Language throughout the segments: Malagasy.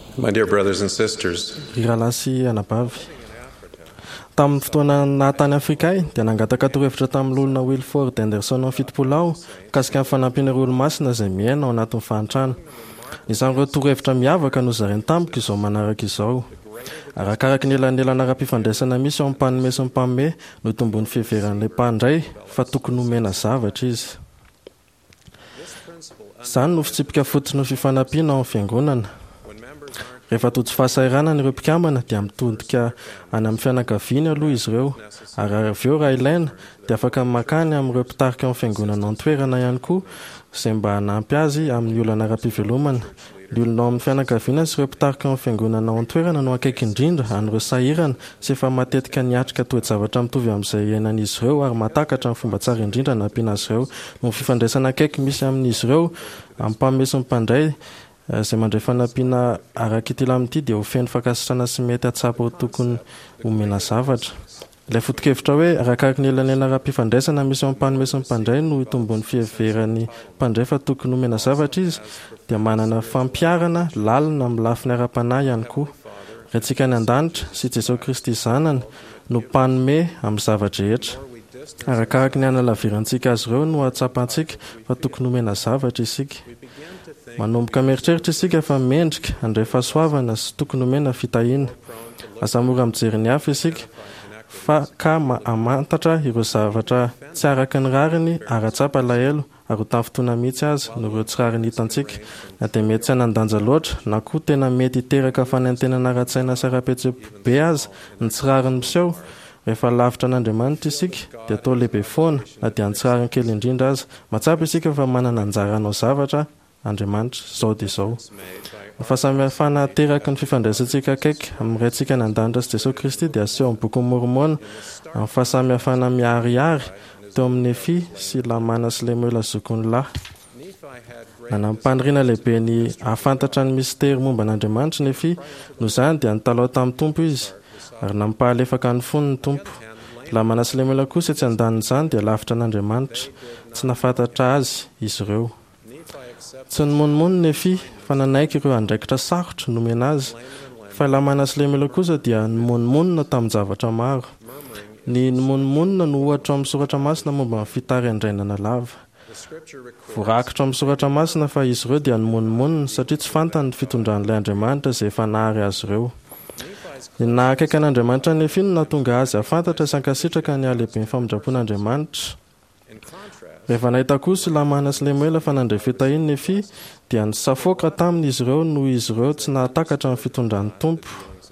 My dear brothers and sisters, ry rahalahy sy anabavy. Tamin'ny fotoana nahatany Afrikay dia nangataka torohevitra tamin'olona Wilford Anderson amin'ny fitopolao kasika amin'ny fanampiana ireo olo-masina izay miaina ao anatin'ny fahantrana. Izany torohevitra miavaka no zareny tampoka izao manaraka izao. Arakaraka ny elanelana ara-pifandraisana misy ao amin'ny mpanome sy ny mpagnome no tombon'ny fiheveran'ilay mpandray fa tokony homena zavatra izy. Izany no fitsipika fotsiny ny fifanampiana ao amin'ny fiangonana. Rehefa tojo fahasahiranana ireo mpikambana dia mitodika any amin'ny fianakaviany aloha izy ireo, ary avy eo raha ilaina dia afaka makany amin'ireo mpitarika ao amin'ny fiangonana ao an-toerana ihany koa izay mba hanampy azy amin'ny olana ara-pivelomana. Ny olona ao amin'ny fianakaviana sy ireo mpitarika ao amin'ny fiangonana ao an-toerana no akaiky indrindra an'ireo sahirana sy efa matetika niatrika toe-javatra mitovy amin'izay iainan'izy ireo ary matakatra amin'ny fomba tsara indrindra nampiana azy ireo. No fifandraisana akaiky misy amin'izy ireo amin'ny mpagnome sy ny mpandray izay mandray fanampiana araka ity lamity dia ho feno fankasitrana sy mety atsapo tokony homena zavatra. Ilay foto-kevitra hoe arakaraka ny elanelana ara-pifandraisana misy ao amin'ny mpagnome sy ny mpandray no itombon'ny fiheveran'ny mpandray fa tokony homena zavatra izy dia manana fampiarana lalina amin'ny lafiny ara-panahy ihany koa. Raintsika ny an-danitra sy Jesosy Kristy zanany no mpagnome amin'ny zavatra rehetra. Arakaraka ny analavirantsika azy ireo no atsapantsika fa tokony homena zavatra isika. Manomboka mieritreritra isika fa mendrika handray fahasoavana sy tokony homena fitahiana. Asa mora mijery ny hafa isika fa ka amantatra ireo zavatra tsy araka ny rariny ara-tsapa alahelo ary ho tamin'ny fotoana mihitsy azy no ireo tsy rariny hitantsika na dia mety tsy hanan-danja loatra na koa tena mety hiteraka fanantenana ara-tsaina sy ara-petsepo be azy ny tsy rariny miseho. Rehefa lavitra an'Andriamanitra isika dia atao lehibe foana na dia ny tsy rariny kely indrindra azy. Matsapa isika fa manana anjara anao zavatra Andriamanitra zao dia zao. Ny fahasamihafana teraka ny fifandraisantsika akaiky amin'ny raintsika ny an-danitra sy Jesosy Kristy dia aseho amin'ny boky Mormona amin'ny fahasamihafana miharihary teo amin'ny Nefi sy Lamana sy Lemuela zokon'ny lahy. Nanampandriana lehibe ny ahafantatra ny mistery momba an'Andriamanitra Nefi, noho izany dia nitalao tamin'ny Tompo izy ary nampahalefaka ny fony ny Tompo. Lamana sy Lemuela kosa tsy andanin'izany dia lavitra an'Andriamanitra, tsy nafantatra azy izy ireo. Tsy nymonimono Nefi fa nanaiky ireo andraikitra sarotra nomena azy, fa Lamana sy Lemuela kosa dia nymonmonina tamin'ny zavatra maro. Ny nymonmonina no ohatra amin'ny soratra masina momba ny fitariandrainana lava. Voarakitra amin'ny soratra masina fa izy ireo dia nymonmonina satria tsy fantany ny fitondran'ilay Andriamanitra izay efa nahary azy ireo. Ny nahakaiky an'Andriamanitra Nefi no nahatonga azy afantatra sy ankasitraka ny ahalehiben'ny famindrapon'Andriamanitra. Rehefa nahita kosa Lamana sy Lemuela fa nandray fitahiana Nefi dia nisafoka tamin'izy ireo noho izy ireo tsy nahatakatra ny fitondran'ny Tompo.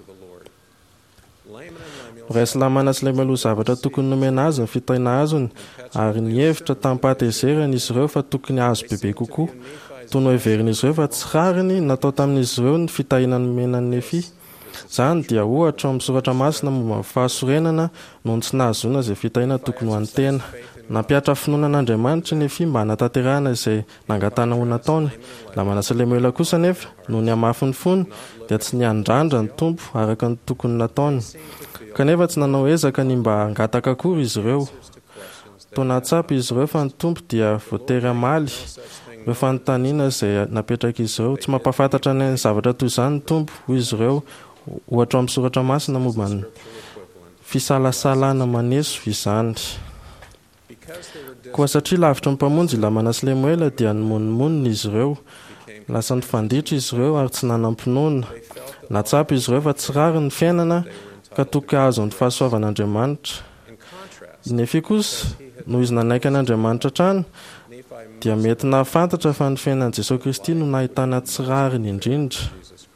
Raisy Lamana sy Lemuela ho zavatra tokony nomena azy ny fitahiana azony ary nihevitra tamin'ny pahatezerany izy ireo fa tokony azo bebe kokoa. Toy ny heverin'izy ireo fa tsy rariny natao tamin'izy ireo ny fitahiana nomenan'ny Nefi. Izany dia ohatra amin'ny soratra masina momba ny fahasorenana noho ny tsy nahazoana izay fitahiana tokony ho an'ny tena. Nampiatra finoana an'Andriamanitra Nefi mba hanatanterahana izay nangatana ho nataony. Lamana sy Lemuela kosa nefa noho ny hamafy ny fony dia tsy niandrandra ny Tompo araka ny tokony nataony, kanefa tsy nanao ezaka ny mba hangataka akory izy ireo. Taona atsapa izy ireo fa ny Tompo dia voatery hamaly ireo fanontaniana izay napetraka izy ireo. Tsy mampafantatra ny zavatra toy izany ny Tompo ho izy ireo, ohatra amin'ny soratra masina momba ny fisalasalana maneso izany. Koa satria lavitra ny mpamonjy Lamana sy Lemuela dia nymonmonina izy ireo, lasa nifanditra izy ireo ary tsy nanampinoana. Natsapa izy ireo fa tsy rary ny fiainana ka tokony azo ny fahasoavan'Andriamanitra. Nefi kosa noho izy nanaiky an'Andriamanitra trano dia mety nahafantatra fa ny fiainan'i Jesosy Kristy no nahitana tsy rariny indrindra.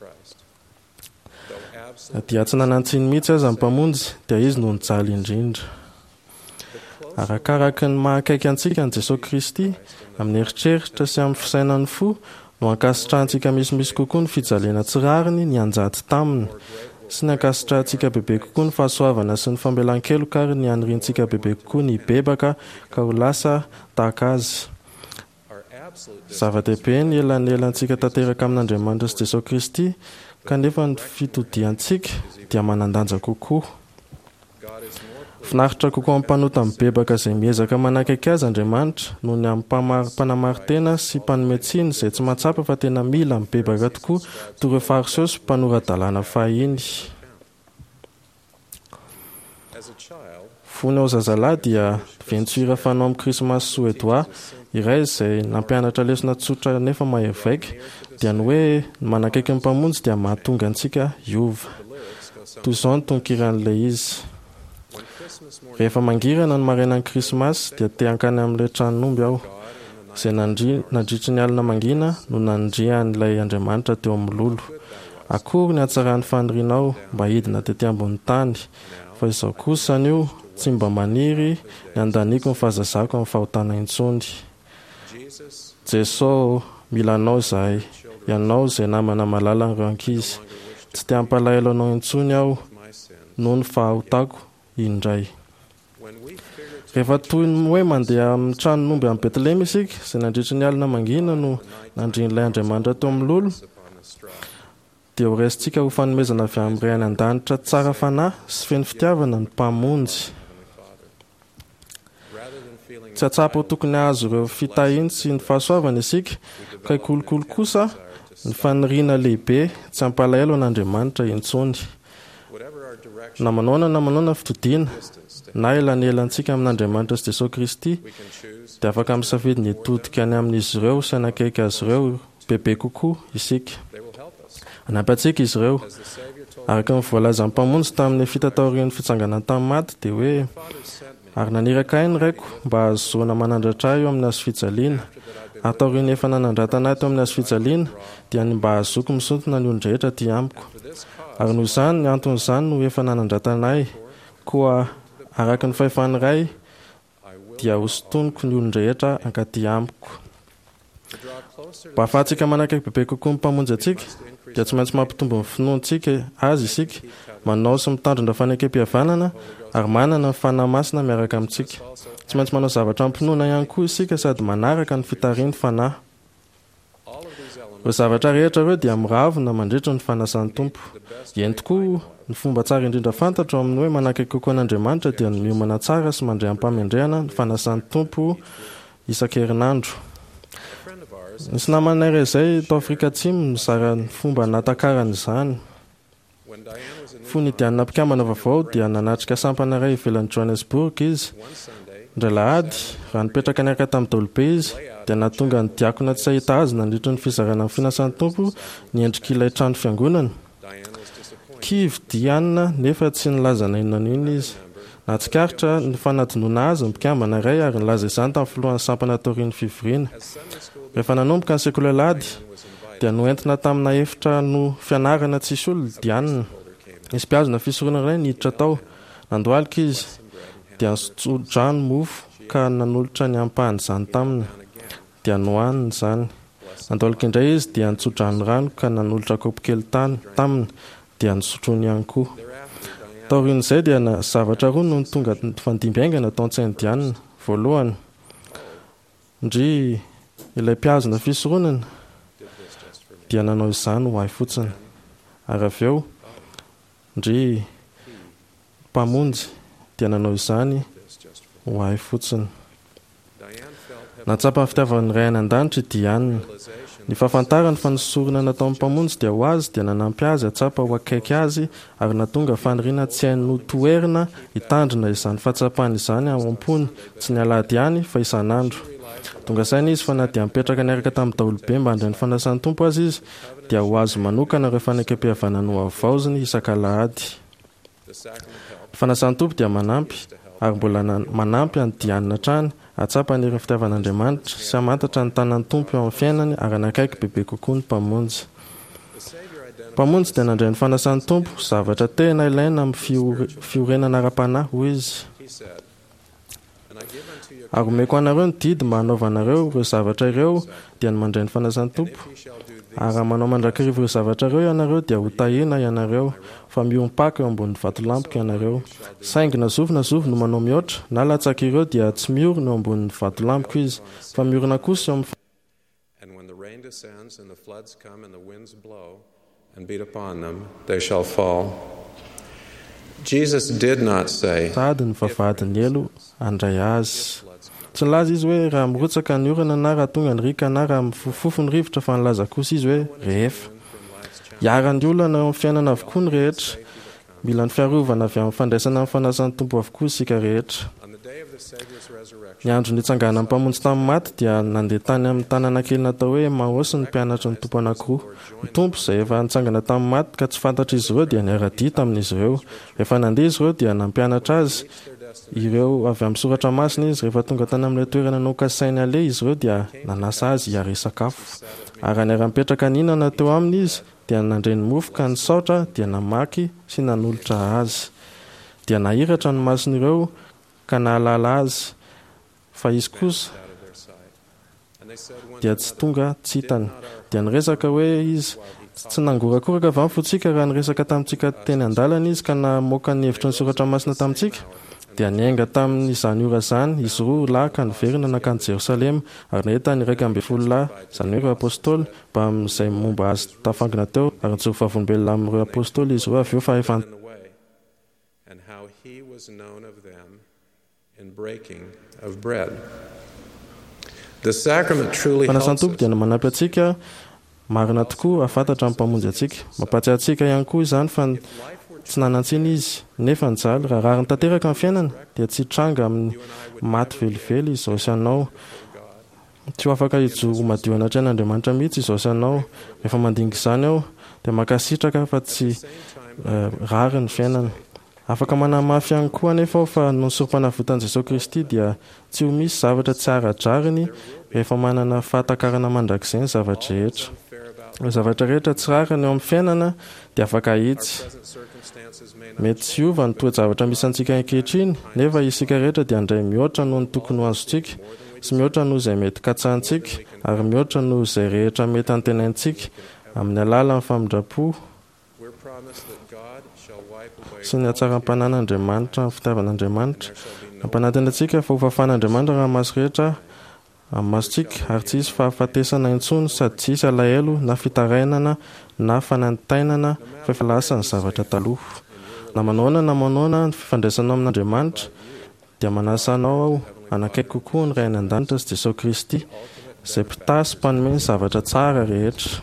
Dia tsy nanantsiny mihitsy aza ny mpamonjy dia izy no nijaly indrindra. Arakaraka ny mahakaiky antsika ny Jesosy Kristy amin'ny eritreritra sy amin'ny fisainan'ny fo no ankasitrantsika misimisy kokoa ny fijaliana tsy rariny ny anjady taminy sy ny ankasitrantsika bebe kokoa ny fahasoavana sy ny fambelan-keloka ary ny aniriantsika bebe kokoa ny bebaka ka ho lasa tahaka azy. Zava-dehibe ny elanelantsika tanteraka amin'Andriamanitra sy Jesosy Kristy, kanefa ny fitodiantsika dia manan-danja kokoa. finaritra kokoa amin'ny mpanota mibebaka izay miezaka manakaiky azy Andriamanitra noho ny amin'ny mpanamary-tena sy mpanometsiny izay tsy mahatsapa fa tena mila mibebaka tokoa toy ireo fariseo sy mpanora-dalàna fahiny. Fony ao zazalahy dia ventsira fanao amin'ny krismasy suédois iray izay nampianatra lesona tsotra nefa mahevaika dia ny hoe manakaiky ny mpamonjy dia mahatonga antsika hiova. Toy izao ny tonkiran'ilay izy. Rehefa mangirana ny marainan'ny krismasy dia te hankany amin'ilay tranomby aho izay nandritry ny alina mangina no nandrian'ilay Andriamanitra teo amin'ny lolo. Akory ny hatsaran'ny fanirinao mba hidina tetỳ ambony tany, fa izao kosa an'io tsy mba maniry ny andaniko ny fahazazako amin'ny fahotana intsony. Jesosy, mila anao izahay, ianao izay namana malala n'ireo ankizy. Tsy te hampalahelo anao intsony aho noho ny fahahotako indray. Rehefa toy ny hoe mandeha amin'ny tranon'omby amin'ny Betlehema isika izay nandritry ny alina mangina no nandrian'ilay Andriamanitra teo amin'ny lolo, dia ho raisintsika ho fanomezana avy amin'ny ray any an-danitra tsara fanahy sy feno fitiavana ny mpamonjy. Tsy atsapa ho tokony ahazo ireo fitahiny sy ny fahasoavana isika, ka ikolokolo kosa ny faniriana lehibe tsy hampalahelo an'Andriamanitra intsony. Na manona fitodiana na elanelantsika amin'Andriamanitra sy Jesosy Kristy dia afaka misafidy ny hitodika any amin'izy ireo sy anakaiky azy ireo bebe kokoa isika. Anampy antsika izy ireo araka ny voalaza amin'ny mpamonjy tamin'ny fitataorian'ny fitsanganana tamin'ny maty dia hoe ary naniraka ahy ny raiko mba ahazoana manandratra eo amin'ny hazo fijaliana. Ataoriany efa nanandratana teo amin'ny hazo fijaliana dia ny mba ahazoko misotona ny olon-drehetra aty amiko. Ary noho izany ny anton'izany no efa nanandratanay, koa araka ny fahefany iray dia hosotoniko ny olon-drehetra ankaty amiko. Mba ahafahantsika manakaiky bebe kokoa ny mpamonjy antsika dia tsy maintsy mampitombo ny finoantsika azy isika, manao sy mitandrina fanekem-pihavanana ary manana ny fanahy masina miaraka amintsika. Tsy maintsy manao zavatra ampinoana ihany koa isika sady manaraka ny fitarian'ny fanahy. Ireo zavatra rehetra ireo dia miravina mandritra ny fanasan'ny tompo. Eny tokoa ny fomba tsara indrindra fantatro amin'ny hoe manakaiky kokoa an'Andriamanitra dia ny miomana tsara sy mandray am-pamendrehana ny fanasan'ny tompo isan-kerinandro. Nisy namanay iray izay tao Afrika Atsimo mizara ny fomba natakarany izany. Fony dianina mpikambana vaovao dia nanatrika sampana iray ivelan'ny Johannesburg izy. Indray lahady raha nipetraka niaraka tamin'ny daholobe izy dia nahatonga ny diakona tsy ahita azy nandritra ny fizarana amin'ny finasan'ny tompo niendrik'ilay trano fiangonana. Kivy dianina nefa tsy nilazana inona n'inona izy. Nahatsikaritra ny fanadinoana azy ny mpikambana iray ary nilaza izany tamin'ny filohan'ny sampana taorian'ny fivoriana. Rehefa nanomboka ny sekoly alahady dia noentina tamina efitra no fianarana tsisy olona dianina. Nisy mpiazona fisoroana iray niditra tao. Nandohalika izy dia nisodrano mofo ka nanolotra ny ampahany izany taminy dia nohaniny izany. Nandohalika indray izy dia nitsodrano rano ka nanolotra kaopy kely taminy dia nisotrony ihany koa. Taorian'izay dia zavatra roa no tonga fandimbiaingana tao an-tsainy dianina. Voalohany, ndry ilay mpiazona fisoronana dia nanao izany ho ahy fotsiny. Ary avy eo ndry mpamonjy dia nanao izany ho ahy fotsiny. Natsapa ny fitiavan'ny ray any an-danitra Dianina. Ny fahafantarany fa ny sorona natao amin'ny mpamonjy dia ho azy dia nanampy azy hatsapa ho akaiky azy ary nahatonga faniriana tsy hainy toerina hitandrina izany fahatsapana izany am-pony tsy ny alahady ihany fa isan'andro. Tonga saina izy fa na dia mipetraka niaraka tamin'ny daholobe mba handray ny fanasan'ny tompo azy izy dia ho azo manokana ireo fanekem-pihavanana ho avaoziny isan-kalahady. Ny fanasan'ny tompo dia manampy ary mbola manampy any Dianina hatrany hatsapa ny ireo fitiavan'Andriamanitra sy hamantatra ny tanan'ny tompo eo amin'ny fiainany ary anakaiky bebe kokoa ny mpamonjy. Mpamonjy dia nandray ny fanasan'ny tompo zavatra tena ilaina amin'ny fiorenana ara-panahy hoy izy. Ary omeko anareo ny didy mba hanaovanareo ireo zavatra ireo dia ny mandray ny fanasan'ny tompo. Ary raha manao mandrakariva ireo zavatra ireo ianareo dia ho tahina ianareo fa miompaka eo ambony vatolampika ianareo. Saingy na zovo no manao mihoatra na latsaka ireo dia tsy miorina eo ambony vatolampika izy fa miorina kosa eo amin'ny And when the rain descends and the floods come and the winds blow and beat upon them, they shall fall. Jesus did not say, sady ny vavadiny elo andray azy. Tsy nilaza izy hoe raha mirotsaka ny orana na raha tonga ny rika na raha mifofofo ny rivotra, fa nilaza kosa izy hoe rehefa. Iarany olana eo amin'ny fiainana avokoa ny rehetra. Mila ny fiarovana avy amin'ny fandraisana amin'ny fanasan'ny tompo avokoa isika rehetra. Ny andro nitsangana amin'ny mpamonjy tamin'ny maty dia nandeha tany amin'ny tanàna kely natao hoe Emaosy ny mpianatra ny tompo anankiroa. Ny tompo izay efa nitsangana tamin'ny maty ka tsy fantatra izy ireo dia niara-dia tamin'izy ireo. Rehefa nandeha izy ireo dia nampianatra azy ireo avy amin'ny soratra masina izy. Rehefa tonga tany amin'ilay toerana nokasainy aleha izy ireo dia nanasa azy hiare-sakafo. Ary niara-mipetraka ninana teo aminy izy dia nandray ny mofo ka nisaotra dia namaky sy nanolotra azy. Dia nahiratra ny mason'ireo ka nahalala azy, fa izy kosa dia tsy tonga tsy hitany. Dia niresaka hoe izy tsy nangorakoraka avy amin'ny fotsika raha niresaka tamintsika teny an-dalana izy ka namoaka ny hevitra ny soratra masina tamintsika. Dia niainga tamin'izany ora izany izy roa lahy ka niverina nakany Jerosalema, ary nahita ny 12 lahy, izany hoe ireo apôstôly, mba amin'izay momba azy tafangina teo, ary nijoro vavolombelona amin'ireo apôstôly izy roa avy eo fa efa fanasan'ny tompo dia manampy antsika marina tokoa ahafantatra amin'ny mpamonjy antsika. Mampatsiahy antsika ihany koa izany fa tsy nanantsiny izy nefa nijaly. Raha rariny tanteraka amin'ny fiainana dia tsy hitranga amin'ny maty velively izao sy anao. Tsy ho afaka hijoro madio anaty ain'Andriamanitra mihitsy izao sy anao. Rehefa mandinga izany ao dia makasitraka fa tsy rary ny fiainana. Afaka manamafy ihany koa anefa ao fa noho ny sorom-panavotan'i Jesosy Kristy dia tsy ho misy zavatra tsy ara-draviny rehefa manana fahatakarana mandrakizay ny zavatra rehetra. Ny zavatra rehetra tsy rariny eo amin'ny fiainana dia afaka hitsy. Mety tsy hiova ny toe-javatra misy antsika ankehitriny, nefa isika rehetra dia andray mihoatra noho ny tokony ho azontsika, sy mihoatra noho izay mety katsahantsika, ary mihoatra noho izay rehetra mety antenaintsika amin'ny alalan'ny famindrapo sy ny hatsaram-panan'Andriamanitra, ny fitiavan'Andriamanitra. Ampanatiny antsika fa ho fafan'Andriamanitra raha maso rehetra amin'ny masontsika, ary tsy isy fahafatesana intsony sady tsy isy alahelo na fitarainana na fanantainana fa efa lasa ny zavatra taloha. Na manaona ny fifandraisanao amin'Andriamanitra dia manasa anao ao hanakaiky kokoa ny Ray any an-danitra sy Jesosy Kristy izay mpitasy mpanome ny zavatra tsara rehetra.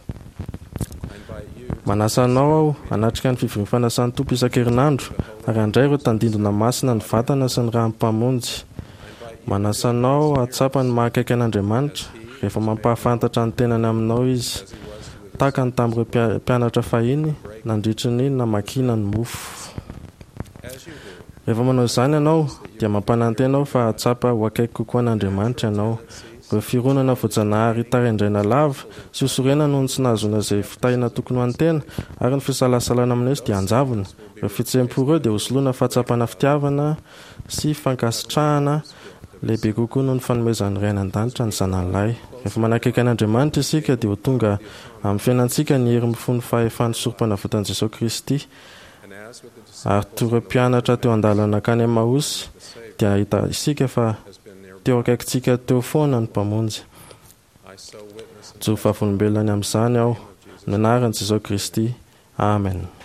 Manasa anao ao hanatrika ny fivorian'ny fanasan'ny tompo isan-kerinandro, ary handray ireo tandindona masina ny vatana sy ny ranom-pamonjy. Manasa anao hatsapa ny mahakaiky an'Andriamanitra rehefa mampahafantatra ny tenany aminao izy, tahaka ny tamin'ireo mpianatra fahiny nandritry ny namakina ny mofo. Rehefa manao izany ianao dia mampananty anao fa hatsapa ho akaiky kokoa an'Andriamanitra ianao. Ireo fironana voajanahary tarendraina lava sy hosorena noho ny tsy nahazona izay fitahina tokony ho an-tena, ary ny fisalasalana amin'izy dia anjavona. Ireo fihetseham-po ireo dia hosoloana fahatsapana fitiavana sy fankasitrahana lehibe kokoa noho ny fanomezan'ny Ray an-danitra ny zanalahy. Rehefa manakaiky an'Andriamanitra isika dia ho tonga amin'ny fiainantsika ny hery mifono fahefan'ny sorom-panavotan'i Jesosy Kristy. Ary toa mpianatra teo an-dalana akany Emaosy dia ahita isika fa teo akaikintsika teo foana ny mpamonjy. Joro vavolombelona ny amin'izany ao, ny anaran'i Jesosy Kristy. Amen.